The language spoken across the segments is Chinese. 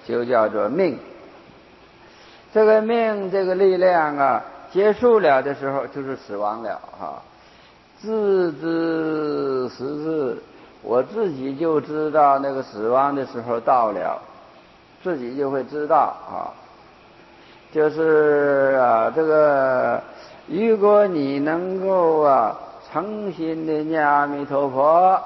就叫做命。这个命这个力量啊，结束了的时候就是死亡了啊。自知时至，我自己就知道那个死亡的时候到了，自己就会知道啊。就是这个，如果你能够诚心的念阿弥陀佛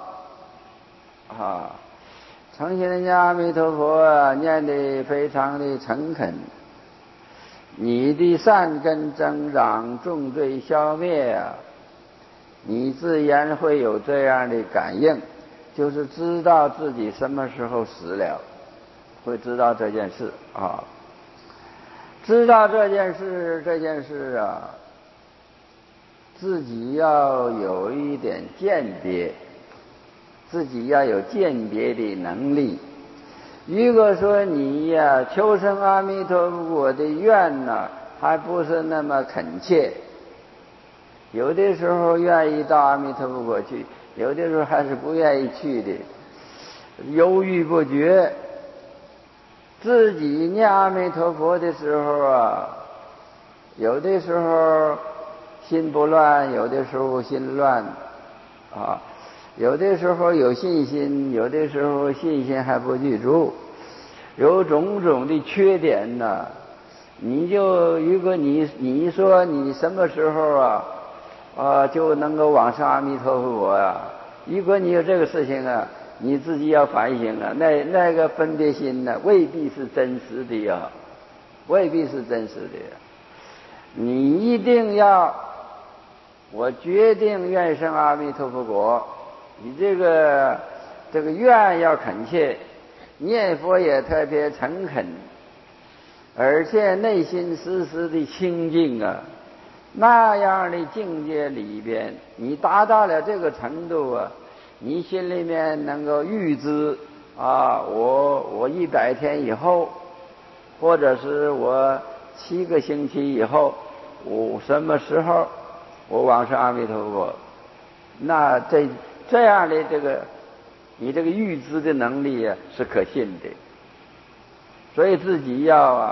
诚心的念阿弥陀佛念得非常的诚恳，你的善根增长，重罪消灭你自然会有这样的感应，就是知道自己什么时候死了，会知道这件事知道这件事自己要有一点鉴别，自己要有鉴别的能力。如果说你求生阿弥陀佛的愿还不是那么恳切，有的时候愿意到阿弥陀佛国去，有的时候还是不愿意去的，犹豫不决。自己念阿弥陀佛的时候有的时候心不乱，有的时候心乱有的时候有信心，有的时候信心还不具足，有种种的缺点如果你说你什么时候就能够往生阿弥陀佛如果你有这个事情你自己要反省那个分别心未必是真实的未必是真实的你一定要，我决定愿生阿弥陀佛国，你这个愿要恳切，念佛也特别诚恳，而且内心时时的清净那样的境界里边，你达到了这个程度你心里面能够预知我100天以后，或者是我7个星期以后，我什么时候我往生阿弥陀佛，那这样的你这个预知的能力是可信的。所以自己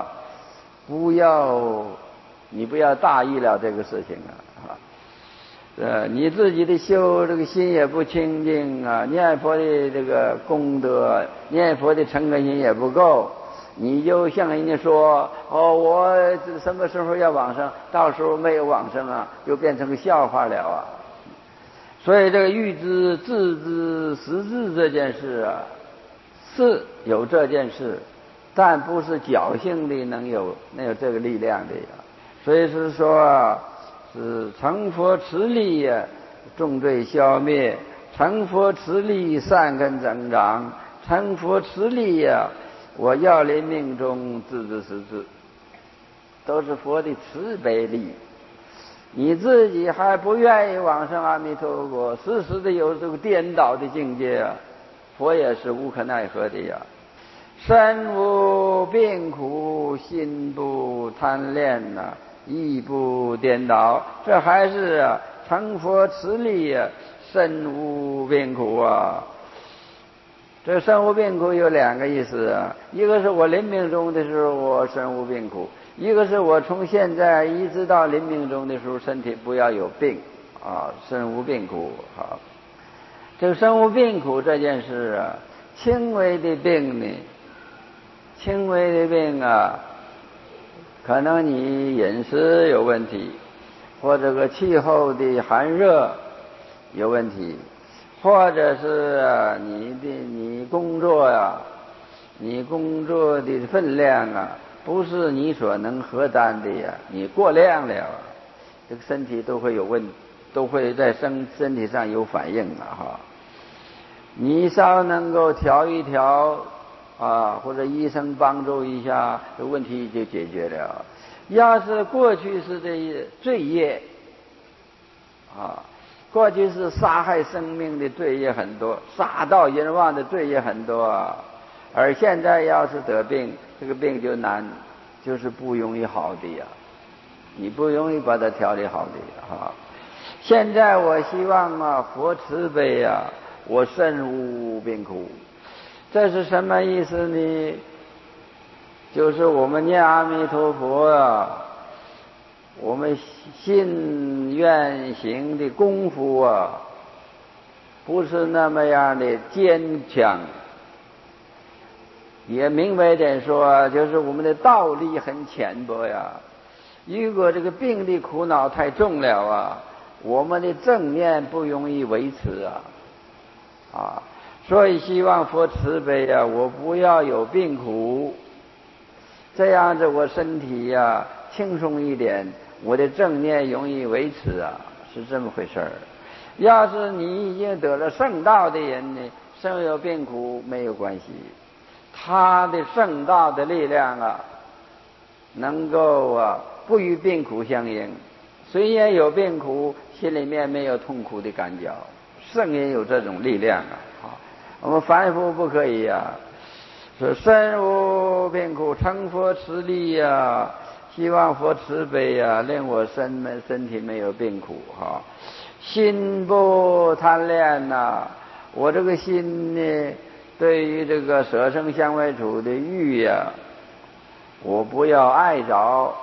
你不要大意了这个事情你自己的修这个心也不清净念佛的这个功德，念佛的诚恳心也不够，你就向人家说我什么时候要往生，到时候没有往生就变成个笑话了所以这个预知自知实知这件事是有这件事，但不是侥幸的能有这个力量的所以是说是成佛持力重罪消灭，成佛持力善根增长，成佛持力我要临命中自知实知，都是佛的慈悲力。你自己还不愿意往生阿弥陀佛，时时的有这个颠倒的境界佛也是无可奈何的身无病苦，心不贪恋意不颠倒，这还是成佛持力身无病苦这身无病苦有2个意思一个是我临命终的时候我身无病苦，一个是我从现在一直到临命终的时候身体不要有病身无病苦这个身无病苦这件事轻微的病呢，轻微的病可能你饮食有问题，或者个气候的寒热有问题，或者是你工作你工作的分量不是你所能负担的你过量了这个身体都会有都会在身体上有反应你稍能够调一调或者医生帮助一下，这问题就解决了。要是过去是这罪业过去是杀害生命的罪业很多，杀盗淫妄的罪业很多而现在要是得病，这个病就难，就是不容易好的你不容易把它调理好的现在我希望佛慈悲我身无病苦，这是什么意思呢？ 就是我们念阿弥陀佛啊，我们信愿行的功夫啊，不是那么样的坚强。也明白点说，就是我们的道力很浅薄呀。如果这个病的苦恼太重了啊，我们的正念不容易维持啊。所以希望佛慈悲啊，我不要有病苦，这样子我身体呀轻松一点，我的正念容易维持啊，是这么回事儿。要是你已经得了圣道的人呢，生有病苦没有关系，他的圣道的力量啊，能够不与病苦相应，虽然有病苦，心里面没有痛苦的感觉，圣人有这种力量啊。我们凡夫不可以啊。说身无病苦，成佛慈力呀，希望佛慈悲呀，令我身体没有病苦哈。心不贪恋呐，我这个心呢，对于这个舍生相为处的欲呀，我不要爱着，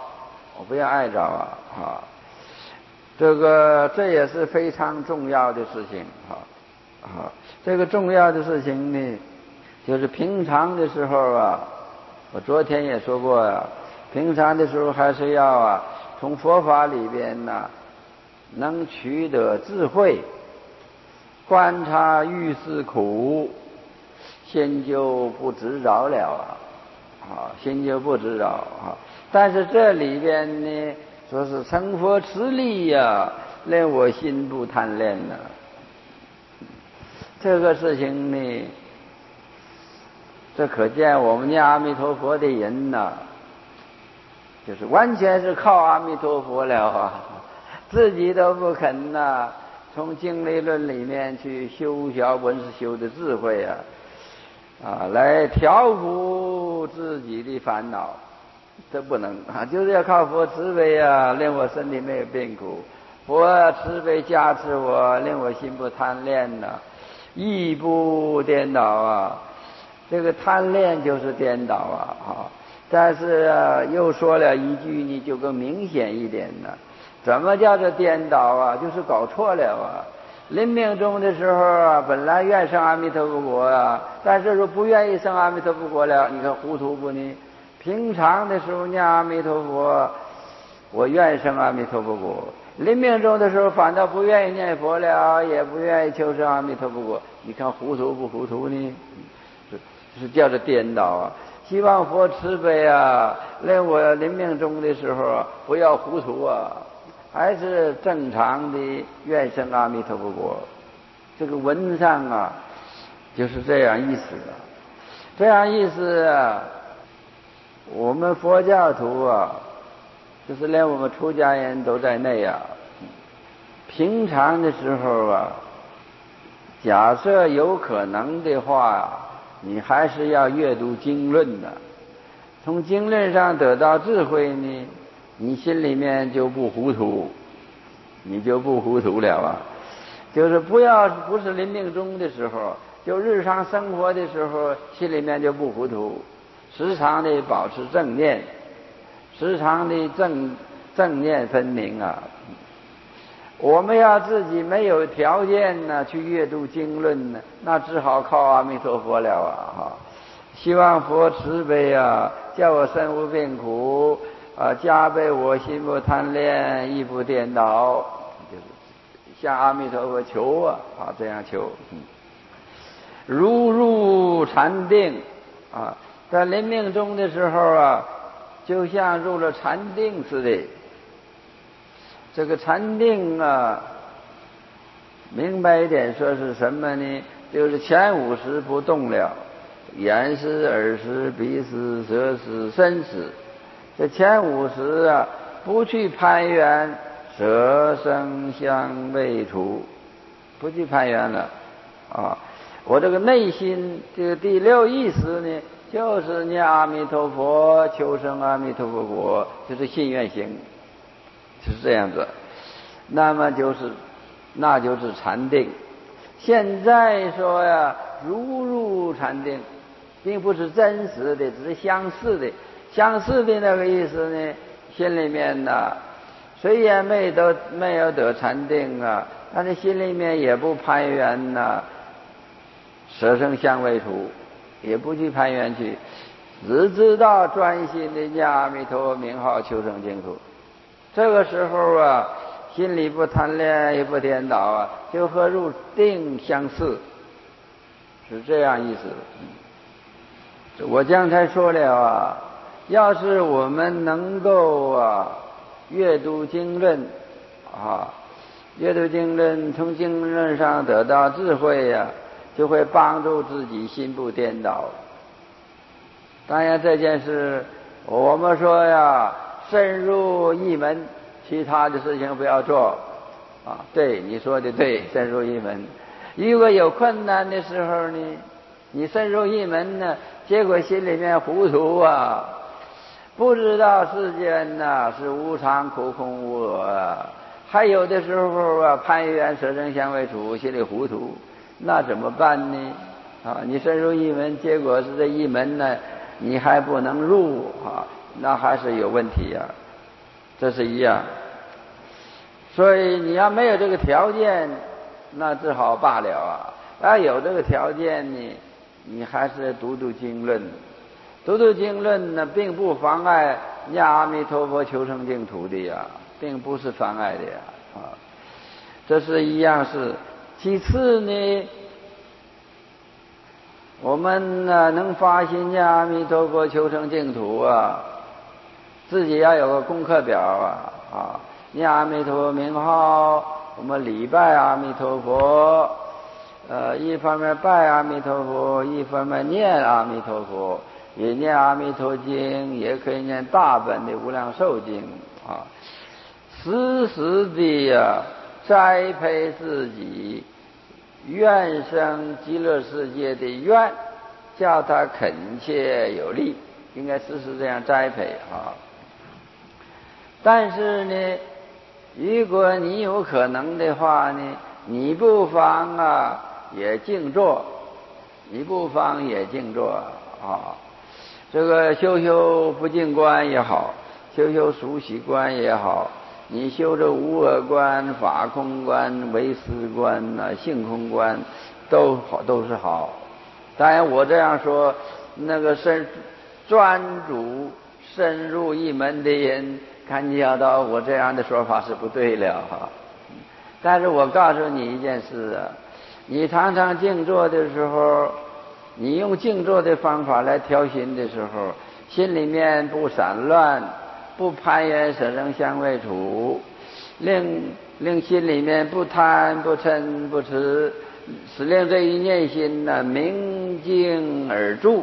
这也是非常重要的事情这个重要的事情呢，就是平常的时候啊，我昨天也说过平常的时候还是要从佛法里边能取得智慧，观察遇事苦，心就不执着了心就不执着但是这里边呢，说是成佛慈力呀，令我心不贪恋这个事情呢，这可见我们念阿弥陀佛的人就是完全是靠阿弥陀佛了自己都不肯从经理论里面去修小本是修的智慧来调伏自己的烦恼，这不能就是要靠佛慈悲令我身体没有病苦，佛慈悲加持我，令我心不贪恋意不颠倒这个贪恋就是颠倒但是又说了一句呢，就更明显一点怎么叫做颠倒就是搞错了临命终的时候本来愿生阿弥陀佛国但是说不愿意生阿弥陀佛国了，你看糊涂不呢？平常的时候念阿弥陀佛，我愿生阿弥陀佛国，临命终的时候反倒不愿意念佛了，也不愿意求生阿弥陀佛国，你看糊涂不糊涂呢？是叫做颠倒希望佛慈悲令我临命终的时候不要糊涂还是正常的愿生阿弥陀佛国。这个文上就是这样意思这样意思我们佛教徒就是连我们出家人都在内平常的时候假设有可能的话你还是要阅读经论从经论上得到智慧呢，你心里面就不糊涂，你就不糊涂了就是不是临命终的时候，就日常生活的时候，心里面就不糊涂，时常的保持正念，时常的正念分明我们要自己没有条件去阅读经论那只好靠阿弥陀佛了希望佛慈悲叫我身无病苦加倍我心不贪恋，意不颠倒，就是向阿弥陀佛求这样求如入禅定在临命终的时候就像入了禅定似的。这个禅定明白一点说是什么呢？就是前五识不动了，眼识、耳识、鼻识、舌识、身识，这前五识不去攀缘舍生相味处，不去攀缘了我这个内心这个第六意识呢，就是念阿弥陀佛，求生阿弥陀佛国，就是信愿行，就是这样子。那么那就是禅定。现在说如入禅定，并不是真实的，只是相似的， 相似的那个意思呢，心里面呢，虽然没有得禅定啊，但是心里面也不攀缘呐，舍生相为处，也不去攀缘去，只知道专心的念阿弥陀佛名号求生净土。这个时候啊，心里不贪恋也不颠倒啊，就和入定相似，是这样意思。我刚才说了啊，要是我们能够阅读经论阅读经论，从经论上得到智慧就会帮助自己心不颠倒。当然这件事我们说深入一门，其他的事情不要做对，你说的对，深入一门。如果有困难的时候呢，你深入一门呢，结果心里面糊涂不知道世间是无常苦空无我还有的时候攀缘舍生相为处，心里糊涂，那怎么办呢？你深入一门，结果是这一门呢，你还不能入那还是有问题这是一样。所以你要没有这个条件，那只好罢了要有这个条件呢，你还是读读经论。读读经论呢，并不妨碍念阿弥陀佛求生净土的并不是妨碍的这是一样事。其次呢，我们能发心念阿弥陀佛求生净土自己要有个功课表念阿弥陀佛名号，我们礼拜阿弥陀佛一方面拜阿弥陀佛，一方面念阿弥陀佛，也念阿弥陀经，也可以念大本的无量寿经时时的栽培自己愿生极乐世界的愿，叫他恳切有力，应该时时这样栽培但是呢，如果你有可能的话呢，你不妨也静坐，这个修不净观也好，修熟悉观也好，你修这无我观、法空观、唯识观性空观都是好。当然我这样说，那个专注深入一门的人感觉到我这样的说法是不对了但是我告诉你一件事你常常静坐的时候，你用静坐的方法来调心的时候，心里面不散乱，不攀缘舍生相为处，令心里面不贪不嗔不痴，使令这一念心明净而住。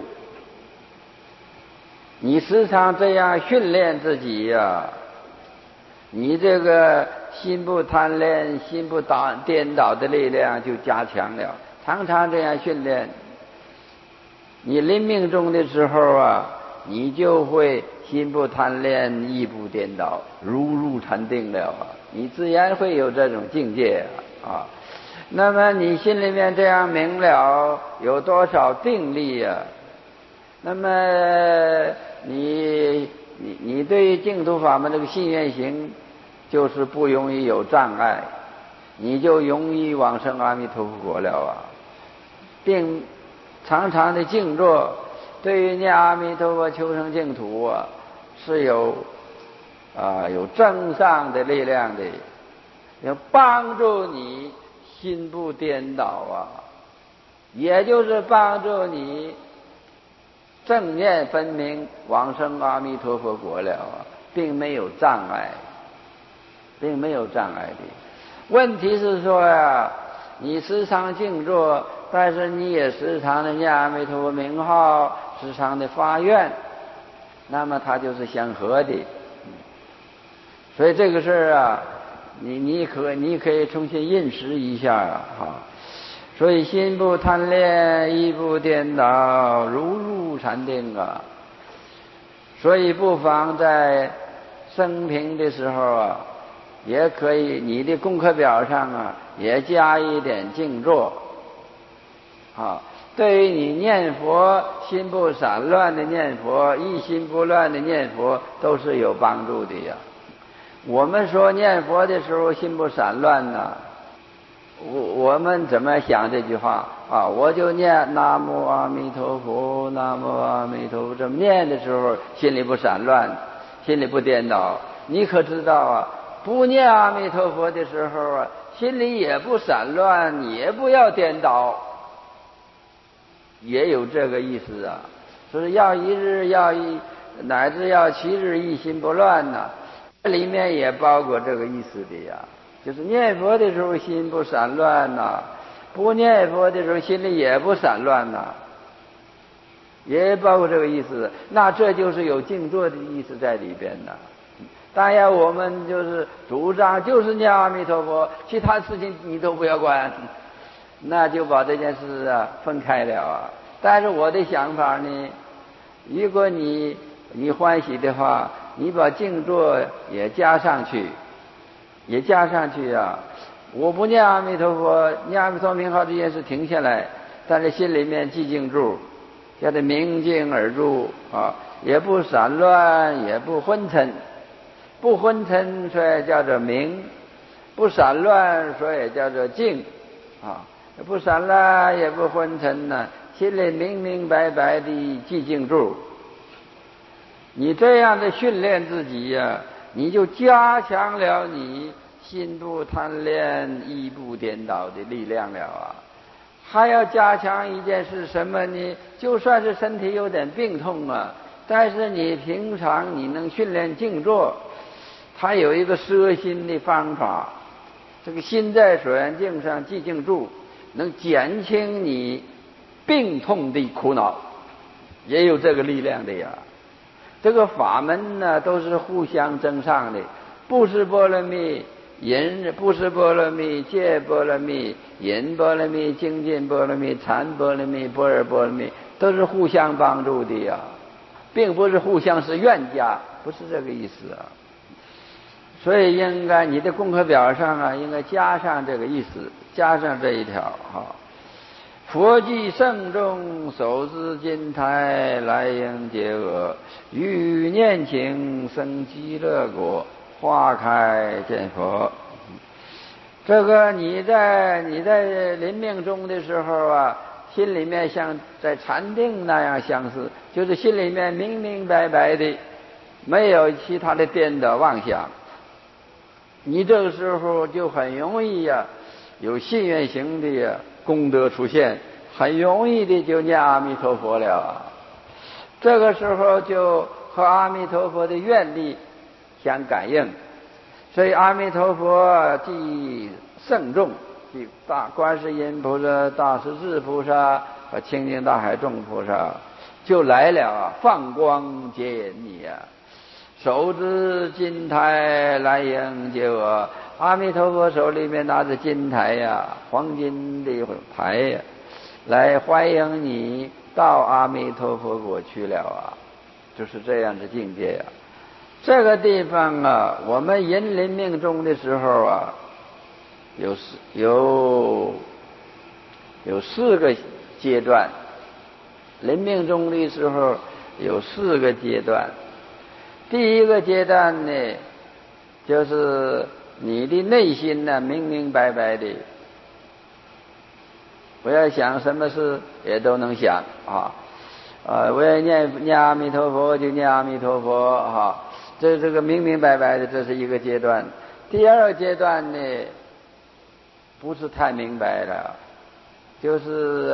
你时常这样训练自己你这个心不贪恋、心不颠倒的力量就加强了。常常这样训练，你临命终的时候你就会心不贪恋、意不颠倒，如入禅定了你自然会有这种境界那么你心里面这样明了，有多少定力那么你对净土法门这个信愿行就是不容易有障碍，你就容易往生阿弥陀佛国了并常常的静坐，对于念阿弥陀佛求生净土是有正上的力量的，要帮助你心不颠倒也就是帮助你正念分明往生阿弥陀佛国了并没有障碍的。问题是说你时常静坐，但是你也时常的念阿弥陀佛名号，时常的发愿，那么它就是相合的所以这个事你可以重新认识一下所以心不贪恋，意不颠倒，如入禅定所以不妨在生平的时候也可以你的功课表上也加一点静坐对于你念佛心不散乱的念佛，一心不乱的念佛，都是有帮助的呀。我们说念佛的时候心不散乱呢，我们怎么想这句话啊？我就念南无阿弥陀佛，南无阿弥陀佛，这么念的时候心里不散乱，心里不颠倒。你可知道啊？不念阿弥陀佛的时候啊，心里也不散乱，也不要颠倒，也有这个意思啊。所以要一日要乃至要7日一心不乱呢，这里面也包括这个意思的呀。就是念佛的时候心不散乱呐，不念佛的时候心里也不散乱呐，也包括这个意思。那这就是有静坐的意思在里边呢。当然我们就是主张就是念阿弥陀佛，其他事情你都不要管，那就把这件事啊分开了啊。但是我的想法呢，如果你欢喜的话，你把静坐也加上去啊。我不念阿弥陀佛，念阿弥陀名号这件事停下来，但是心里面寂静住，叫它明静而入啊，也不散乱，也不昏沉。不昏沉所以叫做明，不散乱所以叫做静啊。不散乱也不昏沉呢，心里明明白白的寂静住。你这样的训练自己呀，你就加强了你心不贪恋意不颠倒的力量了啊。还要加强一件事什么呢？就算是身体有点病痛啊，但是你平常你能训练静坐，它有一个摄心的方法，这个心在所缘境上寂静住，能减轻你病痛的苦恼，也有这个力量的呀。这个法门呢，都是互相增上的。布施波罗蜜、布施波罗蜜、戒波罗蜜、忍波罗蜜、精进波罗蜜、禅波罗蜜、般若波罗蜜，都是互相帮助的呀，并不是互相是怨家，不是这个意思啊。所以应该你的功课表上啊，应该加上这个意思，加上这一条哈。佛具圣众，手持金台，来迎接我，欲念情生极乐国，花开见佛。这个你在临命终的时候啊，心里面像在禅定那样相似，就是心里面明明白白的，没有其他的颠倒妄想。你这个时候就很容易呀，有信愿行的呀功德出现，很容易的就念阿弥陀佛了。这个时候就和阿弥陀佛的愿力相感应，所以阿弥陀佛即圣众，即大观世音菩萨、大势至菩萨和清净大海众菩萨就来了啊，放光接引你啊。手执金台来迎接我，阿弥陀佛手里面拿着金台呀，黄金的台呀，来欢迎你到阿弥陀佛国去了啊，就是这样的境界啊。这个地方啊，我们人临命终的时候啊，有4个阶段，临命终的时候有4个阶段。第一个阶段呢，就是你的内心呢明明白白的，不要想什么事也都能想啊，我要念阿弥陀佛就念阿弥陀佛哈，这个明明白白的，这是一个阶段。第二个阶段呢，不是太明白了，就是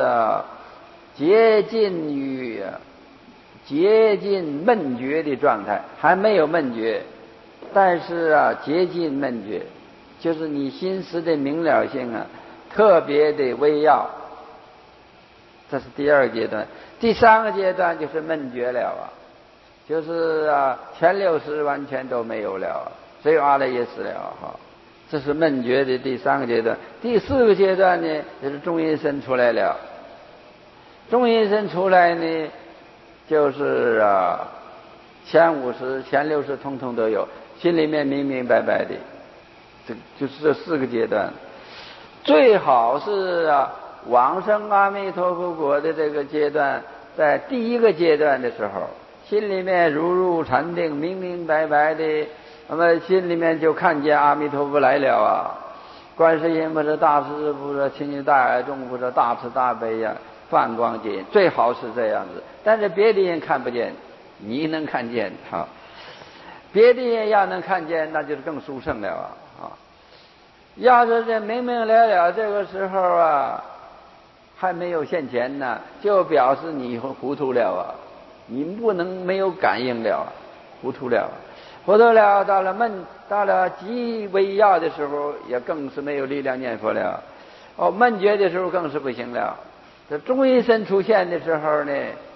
接近闷觉的状态，还没有闷觉，但是接近闷觉，就是你心思的明了性啊，特别的微要，这是第2个阶段。第3个阶段就是闷觉了啊，就是前6识完全都没有了，只有阿赖耶识了哈。这是闷觉的第3个阶段。第4个阶段呢，就是中阴身出来了。中阴身出来呢，就是前5识、前6识通通都有，心里面明明白白的，就是这4个阶段。最好是往生阿弥陀佛国的这个阶段，在第一个阶段的时候，心里面如入禅定，明明白白的，那么心里面就看见阿弥陀佛来了啊！观世音菩萨、大势菩萨、清净大爱众菩萨、大慈大悲呀，放光接引，最好是这样子。但是别的人看不见，你能看见哈。别的人要能看见，那就是更殊胜了啊！要是这明明了这个时候啊，还没有现前呢，就表示你糊涂了啊！你不能没有感应了，糊涂了，糊涂了。到了极微要的时候，也更是没有力量念佛了。闷觉的时候更是不行了。这中阴身出现的时候呢，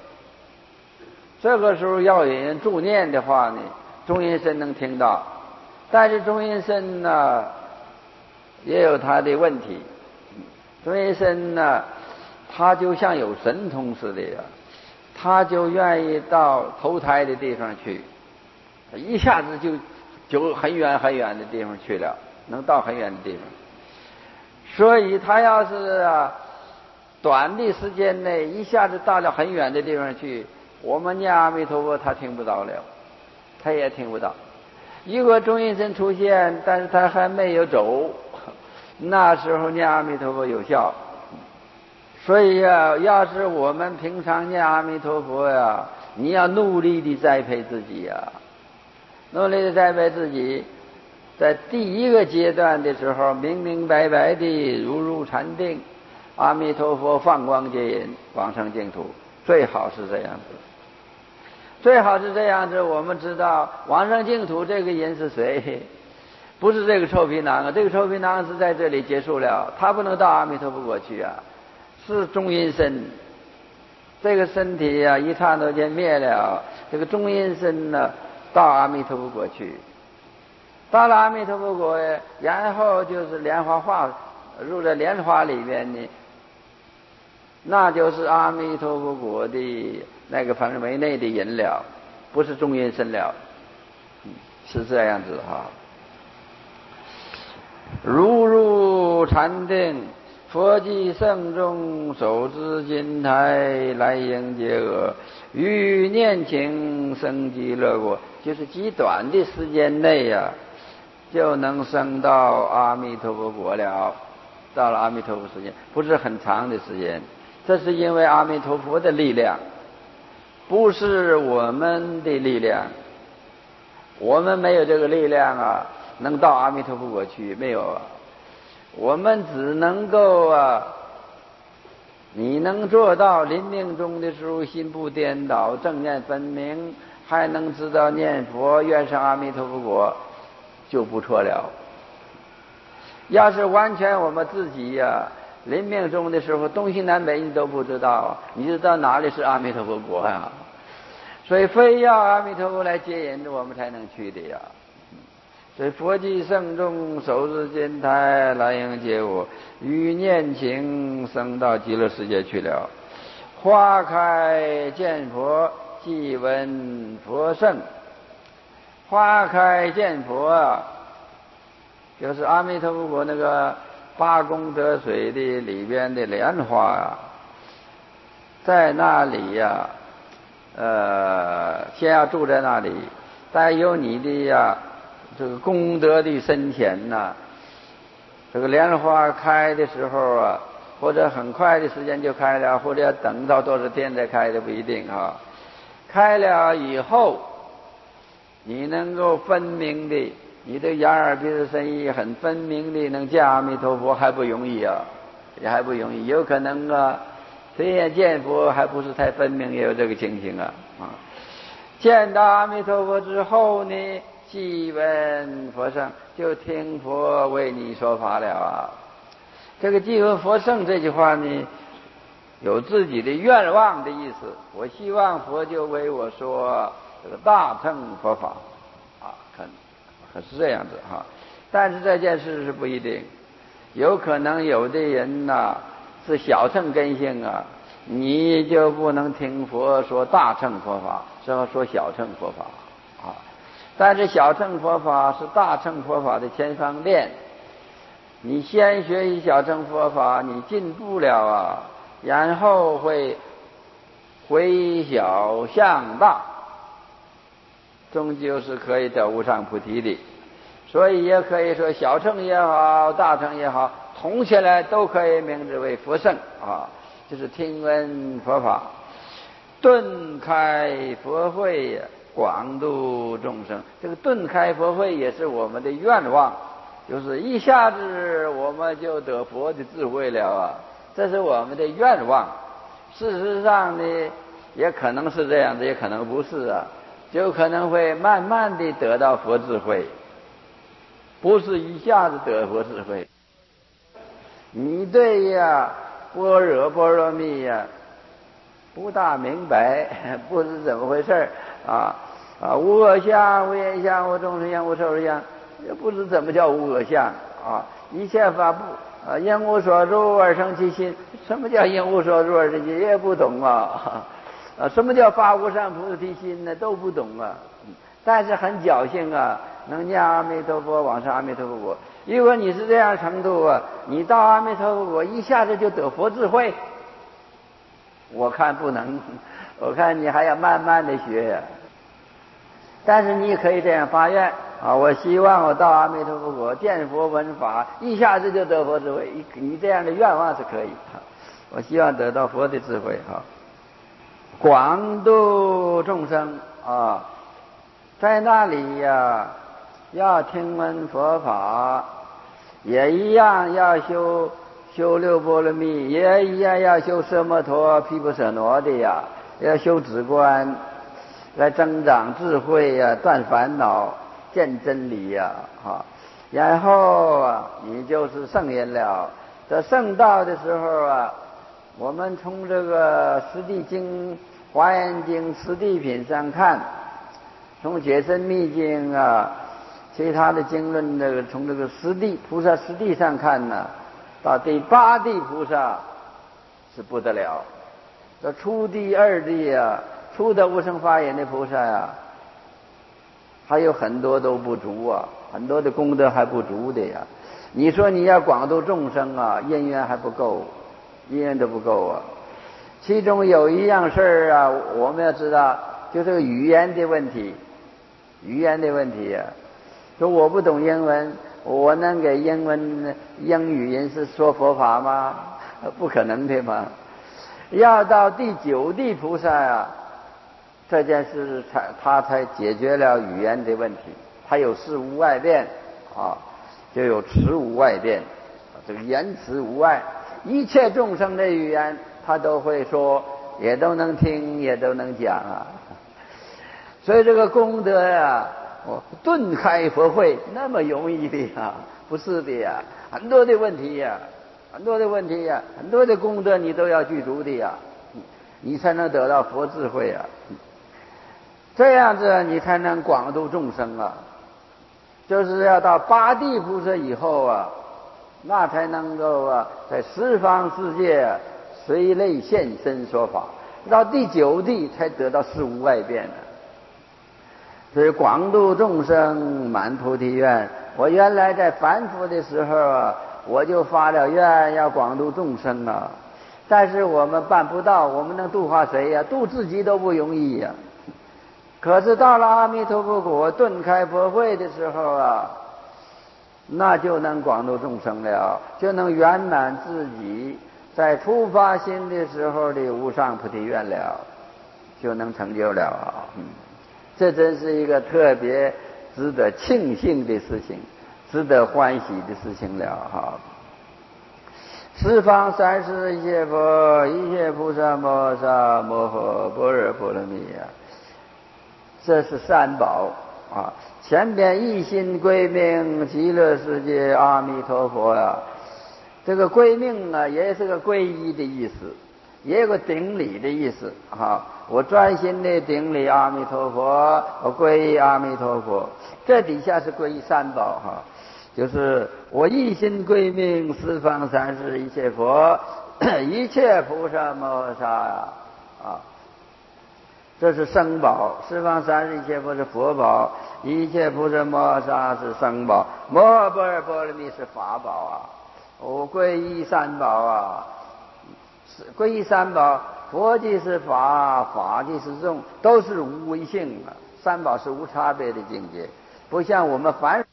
这个时候要有人助念的话呢，中阴身能听到，但是中阴身呢也有它的问题。中阴身呢，他就像有神通似的呀，他就愿意到投胎的地方去，一下子就很远很远的地方去了，能到很远的地方。所以他要是短的时间内一下子到了很远的地方去，我们念阿弥陀佛他听不到了，他也听不到。如果中阴身出现，但是他还没有走，那时候念阿弥陀佛有效。所以要是我们平常念阿弥陀佛呀，你要努力地栽培自己呀，努力地栽培自己，在第一个阶段的时候，明明白白地如入禅定，阿弥陀佛放光接引，往生净土，最好是这样子。最好是这样子。我们知道往生净土这个人是谁？不是这个臭皮囊啊！这个臭皮囊是在这里结束了，他不能到阿弥陀佛国去啊。是中阴身，这个身体啊，一刹那间灭了，这个中阴身呢，到阿弥陀佛国去。到了阿弥陀佛国，然后就是莲花化，入了莲花里面呢，那就是阿弥陀佛国的那个范围内的人了，不是中阴身了，是这样子哈。如入禅定，佛即圣众，手持金台来迎接我，于念情生极乐国，就是极短的时间内就能升到阿弥陀佛国了。到了阿弥陀佛时间，不是很长的时间，这是因为阿弥陀佛的力量，不是我们的力量。我们没有这个力量能到阿弥陀佛国去，没有我们只能够你能做到临命终的时候心不颠倒，正念分明，还能知道念佛愿上阿弥陀佛国，就不错了。要是完全我们自己临命终的时候东西南北你都不知道，你知道哪里是阿弥陀佛国呀？所以非要阿弥陀佛来接引我们才能去的呀。所以佛即圣众，手持金台来迎接我，于念情升到极乐世界去了。花开见佛，即闻佛圣。花开见佛就是阿弥陀佛国那个八功德水的里边的莲花在那里先要住在那里，带有你的这个功德的深浅这个莲花开的时候或者很快的时间就开了，或者要等到多少天才开的不一定开了以后，你能够分明的，你的眼耳鼻舌身意很分明的能见阿弥陀佛，还不容易也还不容易。有可能虽然见佛还不是太分明，也有这个情形见到阿弥陀佛之后呢，即闻佛圣，就听佛为你说法了这个即闻佛圣这句话呢，有自己的愿望的意思。我希望佛就为我说这个大乘佛法可是这样子但是这件事是不一定，有可能有的人是小乘根性你就不能听佛说大乘佛法，只好说小乘佛法但是小乘佛法是大乘佛法的前方便， 你先学习小乘佛法，你进步了啊，然后会回小向大，终究是可以得无上菩提的。所以也可以说小乘也好，大乘也好，统起来都可以名之为佛乘啊，就是听闻佛法，顿开佛慧，广度众生。这个顿开佛慧也是我们的愿望，就是一下子我们就得佛的智慧了啊，这是我们的愿望。事实上呢，也可能是这样子，也可能不是啊，就可能会慢慢的得到佛智慧，不是一下子得佛智慧。你对呀般若波罗蜜呀不大明白，不知怎么回事啊，无我相、无言相、无众生相、无寿者相，也不知怎么叫无我相啊。一切法不因无所住而生其心，什么叫因无所住而生其心也不懂啊。什么叫发无上菩提心呢？都不懂啊。但是很侥幸啊，能念阿弥陀佛，往生阿弥陀佛国。如果你是这样程度啊，你到阿弥陀佛国一下子就得佛智慧，我看不能，我看你还要慢慢的学呀。但是你可以这样发愿啊，我希望我到阿弥陀佛国见佛闻法，一下子就得佛智慧。你这样的愿望是可以，我希望得到佛的智慧哈。广度众生啊，在那里呀，要听闻佛法，也一样要修六波罗蜜，也一样要修奢摩陀毗婆舍那的呀，要修止观，来增长智慧呀，断烦恼，见真理呀，然后啊，你就是圣人了。这圣道的时候啊，我们从这个十地经、华严经、十地品上看，从解深密经啊，其他的经论这个从这个十地菩萨十地上看呢，到第八地菩萨是不得了。这初地二地啊，初得无生法眼的菩萨呀，还有很多都不足啊，很多的功德还不足的呀。你说你要广度众生啊，因缘还不够，因缘都不够啊。其中有一样事儿啊，我们要知道，就是语言的问题，语言的问题啊。说我不懂英文，我能给英语人士说佛法吗？不可能的嘛。要到第九地菩萨啊，这件事他才解决了语言的问题。他有事无外辩啊，就有词无外辩，这个言辞无碍，一切众生的语言他都会说，也都能听，也都能讲啊。所以这个功德呀，顿开佛慧那么容易的呀？不是的呀，很多的问题呀，很多的问题呀，很多的功德你都要具足的呀，你才能得到佛智慧啊。这样子你才能广度众生啊。就是要到八地菩萨以后啊，那才能够啊，在十方世界随类现身说法。到第九地才得到事无外辩呢。所以广度众生满菩提愿。我原来在凡夫的时候啊，我就发了愿要广度众生啊，但是我们办不到，我们能度化谁呀？度自己都不容易呀。可是到了阿弥陀佛国顿开佛慧的时候啊，那就能广度众生了，就能圆满自己在初发心的时候的无上菩提愿了，就能成就了啊。这真是一个特别值得庆幸的事情，值得欢喜的事情了哈。十方三世一切佛，一切菩萨摩萨摩诃般若波罗蜜呀。这是三宝啊，前边一心归命极乐世界阿弥陀佛呀。这个归命啊，也是个皈依的意思，也有个顶礼的意思啊。我专心的顶礼阿弥陀佛，我皈依阿弥陀佛。这底下是皈依三宝哈，就是我一心归命十方三世一切佛，一切菩萨摩萨啊。 这是僧宝，十方三世一切佛是佛宝，一切菩萨摩诃萨是僧宝，摩诃般若波罗蜜是法宝啊！皈依三宝啊！皈依三宝，佛即是法，法即是众，都是无为性啊！三宝是无差别的境界，不像我们凡